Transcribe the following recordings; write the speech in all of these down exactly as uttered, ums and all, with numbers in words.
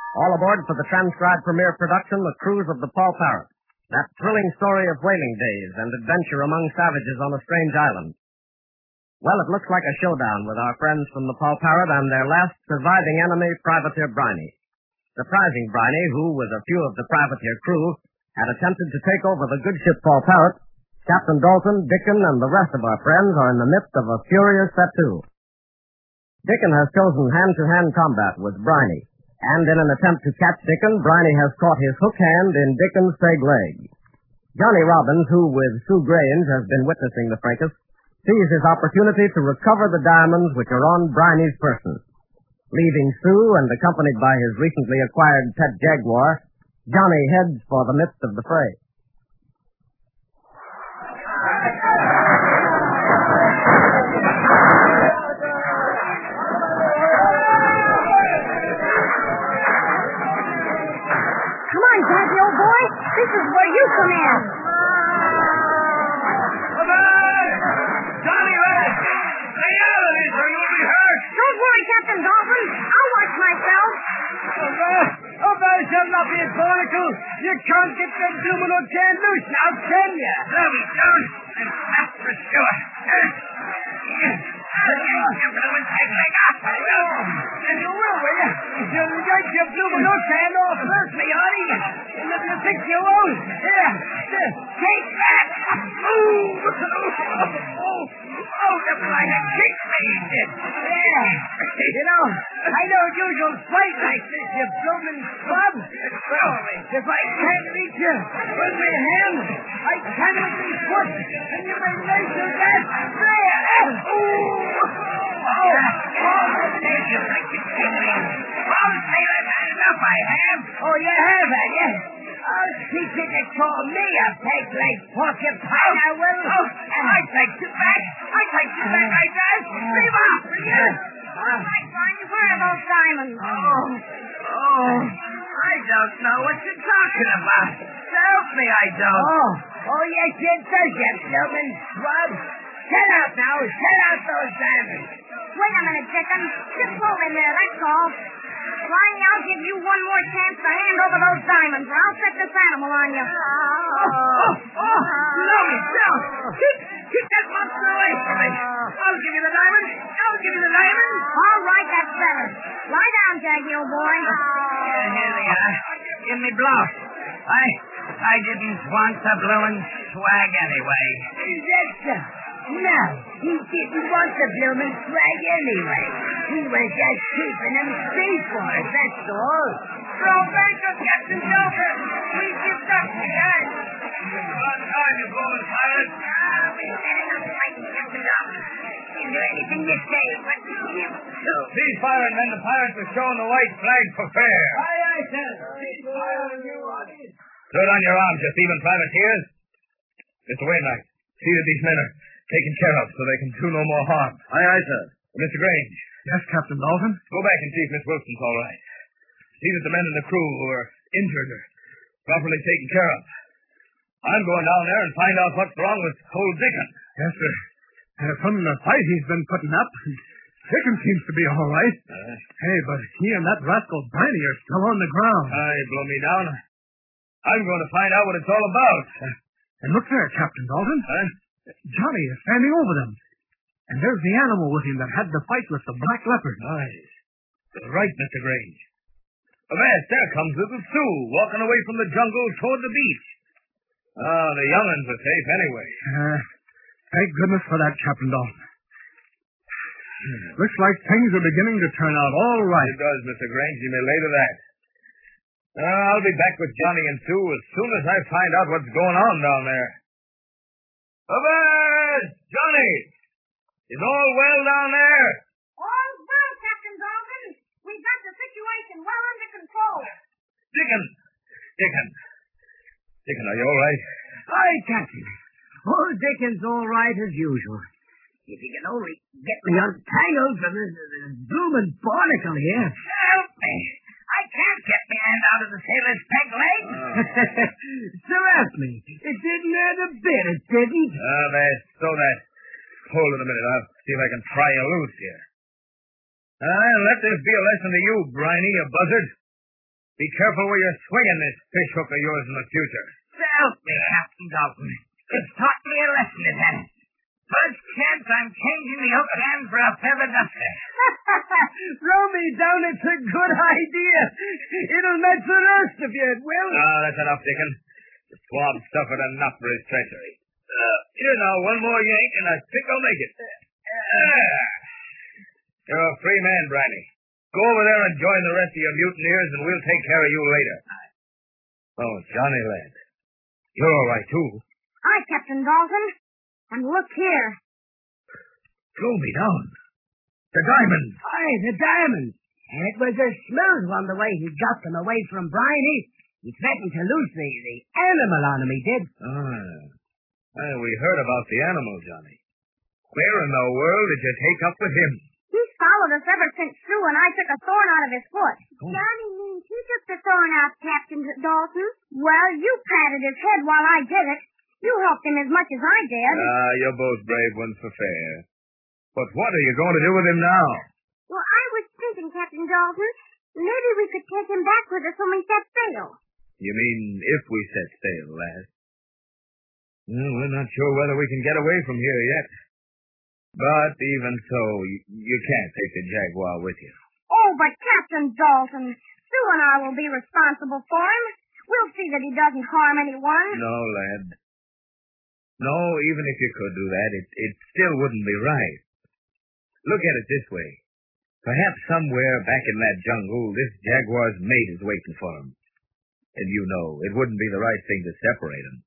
All aboard for the transcribed premiere production, The Cruise of the Paul Parrot. That thrilling story of whaling days and adventure among savages on a strange island. Well, it looks like a showdown with our friends from the Paul Parrot and their last surviving enemy, Privateer Briney. Surprising Briney, who, with a few of the privateer crew, had attempted to take over the good ship Paul Parrot, Captain Dalton, Dickon, and the rest of our friends are in the midst of a furious tattoo. Dickon has chosen hand-to-hand combat with Briney, and in an attempt to catch Dickon, Briney has caught his hook hand in Dickon's peg leg. Johnny Robbins, who with Sue Grange has been witnessing the fracas, sees his opportunity to recover the diamonds which are on Briney's person. Leaving Sue and accompanied by his recently acquired pet jaguar, Johnny heads for the midst of the fray. Come on, Jackie, old boy. This is where you come in. Johnny Red! Stay out of this or you'll be hurt! Don't worry, Captain Dolphin. I'll watch myself. Oh, there. Oh, there shall not be a barnacle. You can't get that domino can loose now, can you? No, we don't. And that's for sure. I'll get your blue peg leg off. And you will, will you? You'll get your domino can off first, me honey. And if you think you won't, here, here, take that. Ooh. Oh, oh, the blind kicked me, he did. Yeah. You know, I don't usually fight like this, you blooming scrub. Well, if I can't reach you with my hand, I can with my foot. And you may measure that. There. Ooh. Oh, oh, thank you, thank you, Tingling. Oh, sailor, enough I have. Oh, you have, have you? I'll teach you to call me a peg-leg porcupine, I will. Oh, I take you back. I take you back, I does. Leave off, will you? All right, Barney, where are those diamonds? Oh, oh, I don't know what you're talking about. Help me, I don't. Oh, oh, yes, it does, you blooming scrub. Set out now, set out those diamonds. Wait a minute, Dickon. Just hold him there, that's all. Barney, I'll give you one more chance to hand over those diamonds, or I'll set this animal on you. Oh, oh, oh, no, no. Keep, keep that monster away from me. I'll give you the diamonds. I'll give you the diamonds. All right, that's better. Lie down, Jackie, old boy. Yeah, here they are. Give me blow. I, I didn't want the blowing swag anyway. Is that so? No, he didn't want the bloomin' swag anyway. He was just keeping him safe for us, that's all. Throw back up, Captain Joker. We give up the gun. On time, you blowin' pilot. Ah, we set it up right, Captain Joker. Is there anything you say what you give to? Cease firing, men. The pirates are showing the white flag for fair. Aye, aye, sir. Cease firing, you audience. Throw down your arms, you thieving privateers. Mister Wainwright, see that these men are taken care of so they can do no more harm. Aye, aye, sir. Mister Grange. Yes, Captain Dalton? Go back and see if Miss Wilson's all right. See that the men in the crew who are injured are properly taken care of. I'm going down there and find out what's wrong with old Dickon. Yes, sir. Uh, from the fight he's been putting up, Dickon seems to be all right. Uh, hey, but he and that rascal Briney are still on the ground. Aye, blow me down. I'm going to find out what it's all about. Uh, and look there, Captain Dalton. Huh? Johnny is standing over them. And there's the animal with him that had the fight with the black leopard. Aye. That's right, Mister Grange. Avast, there comes little Sue, walking away from the jungle toward the beach. Ah, the young'uns are safe anyway. Uh, thank goodness for that, Captain Dalton. Looks like things are beginning to turn out all right. It does, Mister Grange. You may lay to that. Uh, I'll be back with Johnny and Sue as soon as I find out what's going on down there. Avast! Johnny! Is all well down there? All well, Captain Dalton. We've got the situation well under control. Dickon! Dickon! Dickon, are you all right? Aye, Captain. Old Dickon's all right as usual. If you can only get me untangled from this, this blooming barnacle here. Help me! I can't get my hand out of the sailor's peg leg. Uh. So help me. It didn't hurt a bit, it didn't. Ah, uh, there. So that. Hold it a minute. I'll see if I can pry you loose here. Ah, uh, let this be a lesson to you, Briney, you buzzard. Be careful where you're swinging this fish hook of yours in the future. Help me, Captain Dalton. It's taught me a lesson, it has. First chance I'm changing the hook again for a feather duster. Throw me down, it's a good idea. It'll match the rest of you, it will. Ah, that's enough, Dickon. The swab suffered enough for his treachery. Uh, here now, one more yank, and I think I'll make it. There. You're a free man, Brandy. Go over there and join the rest of your mutineers, and we'll take care of you later. Oh, Johnny, lad. You're all right, too. Hi, Captain Dalton. And look here. Throw me down. The diamonds. Aye, the diamonds. And it was a smooth one the way he got them away from Brian. He, he threatened to lose the, the animal on him, he did. Ah. Well, we heard about the animal, Johnny. Where in the world did you take up with him? He's followed us ever since Sue and I took a thorn out of his foot. Oh. Johnny means he took the thorn out, Captain Dalton. Well, you patted his head while I did it. You helped him as much as I did. Ah, you're both brave ones for fair. But what are you going to do with him now? Well, I was thinking, Captain Dalton, maybe we could take him back with us when we set sail. You mean if we set sail, lad? Well, we're not sure whether we can get away from here yet. But even so, you, you can't take the Jaguar with you. Oh, but Captain Dalton, Sue and I will be responsible for him. We'll see that he doesn't harm anyone. No, lad. No, even if you could do that, it, it still wouldn't be right. Look at it this way. Perhaps somewhere back in that jungle, this Jaguar's mate is waiting for him. And you know, it wouldn't be the right thing to separate them.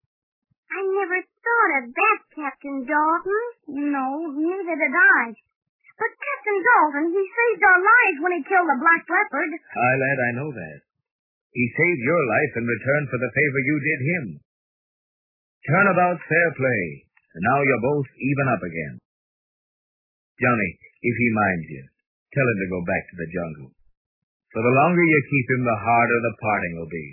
I never thought of that, Captain Dalton. No, neither did I. But Captain Dalton, he saved our lives when he killed the Black Leopard. Aye, lad, I know that. He saved your life in return for the favor you did him. Turnabout's fair play, and now you're both even up again. Johnny, if he minds you, tell him to go back to the jungle. For the longer you keep him, the harder the parting will be.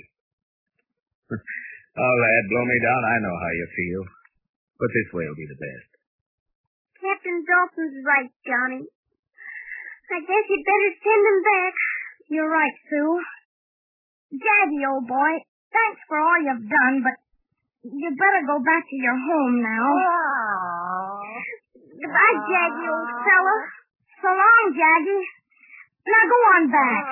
Oh, lad, blow me down, I know how you feel. But this way will be the best. Captain Dalton's right, Johnny. I guess you'd better send him back. You're right, Sue. Jaggy, old boy, thanks for all you've done, but you better go back to your home now. Oh. Goodbye, Jaggy, old fella. So long, Jaggy. Now go on back.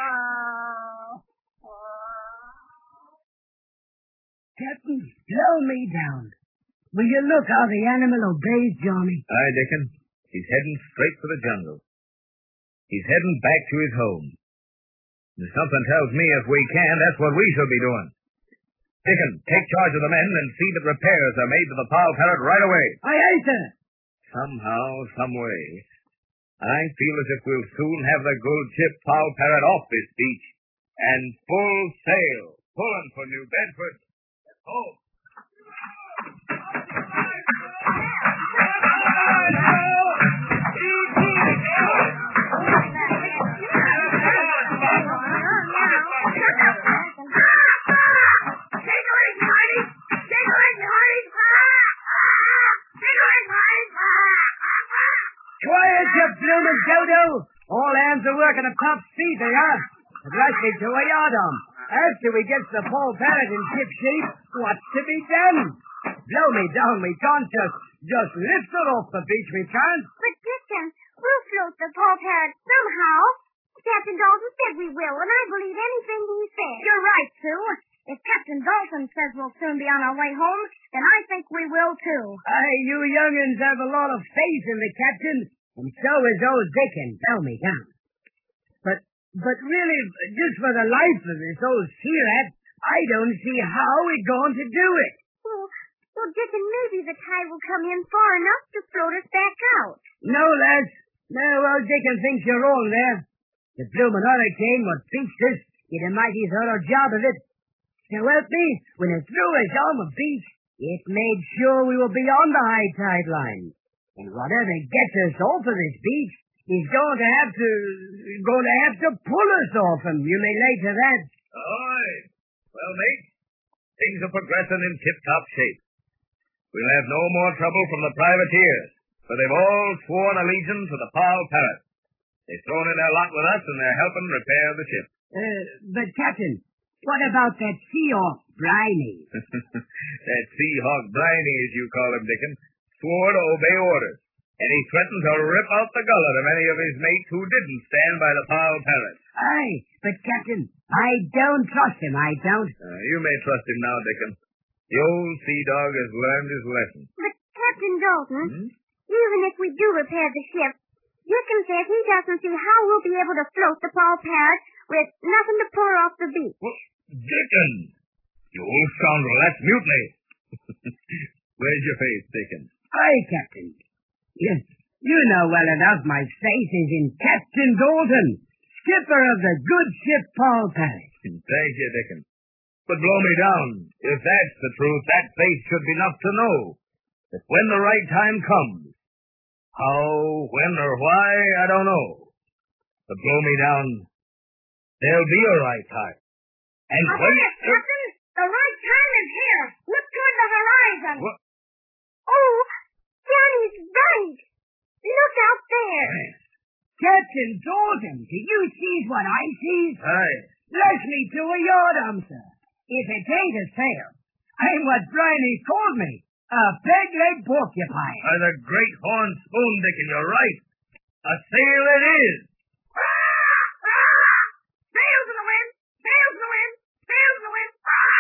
Captain, blow me down. Will you look how the animal obeys Johnny? Aye, Dickon. He's heading straight for the jungle. He's heading back to his home. And something tells me if we can, that's what we shall be doing. Dickon, take charge of the men and see that repairs are made to the Poll Parrot right away. Aye, aye, sir. Somehow, some way, I feel as if we'll soon have the good ship Poll Parrot off this beach and full sail, pulling for New Bedford. Oh. Quiet, you bloomin' dodo! All hands are working at top speed, they are. But likely to a yard arm. After we get the Poll Parrot in ship shape, what's to be done? Blow me down, we can't just, just lift her off the beach, we can't. But, Dickon, we'll float the Poll Parrot somehow. Captain Dalton said we will, and I believe anything he said. You're right, Sue. If Captain Dalton says we'll soon be on our way home, then I think we will, too. Aye, you young'uns have a lot of faith in the captain, and so is old Dickon. Blow me down. But, but really, just for the life of this old sea rat, I don't see how we're going to do it. Well, well, Dickon, maybe the tide will come in far enough to float us back out. No, lads. No, old Dickon thinks you're wrong there. The bloomin' hurricane what beached us did a mighty thorough job of it. So help me, when it threw us on the beach, it made sure we were beyond the high tide line. And whatever gets us off of this beach is going to have to, going to have to pull us off him. You may lay to that. Aye. Well, mate, things are progressing in tip-top shape. We'll have no more trouble from the privateers, for they've all sworn allegiance to the Poll Parrot. They've thrown in their lot with us, and they're helping repair the ship. Uh, but, Captain, what about that Seahawk Briney? That Seahawk Briney, as you call him, Dickon, swore to obey orders, and he threatened to rip out the gullet of any of his mates who didn't stand by the Paul Parrot. Aye, but, Captain, I don't trust him, I don't. Uh, you may trust him now, Dickon. The old sea dog has learned his lesson. But, Captain Dalton, Hmm? even if we do repair the ship, Dickon says he doesn't see how we'll be able to float the Paul Parrot with nothing to pour off the beach. Well, Dickon! You old scoundrel, that's mutiny. Where's your face, Dickon? Aye, Captain. You, you know well enough my face is in Captain Dalton, skipper of the good ship Paul Parrot. Thank you, Dickon. But blow me down. If that's the truth, that face should be enough to know that when the right time comes, how, when, or why, I don't know. But blow me down, there'll be a right time. And I when... it, Captain. The right time is here. Look toward the horizon. What? Oh, Johnny's right. Look out there. Captain Dalton, do you see what I see? Aye. Lash me to a yardarm, sir. If it ain't a sail, I'm what Briney called me, a peg-leg porcupine. By the great horn spoon, Dickon, you're right. A sail it is. Sails in the wind. Sails in the wind. Sails in the wind.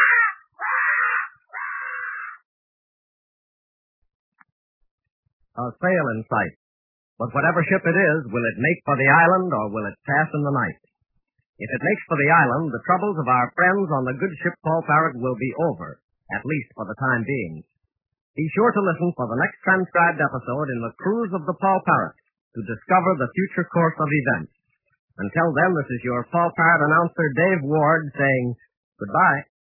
A sail in sight. But whatever ship it is, will it make for the island or will it pass in the night? If it makes for the island, the troubles of our friends on the good ship Paul Parrot will be over, at least for the time being. Be sure to listen for the next transcribed episode in the cruise of the Paul Parrot to discover the future course of events. Until then, this is your Paul Parrot announcer, Dave Ward, saying goodbye.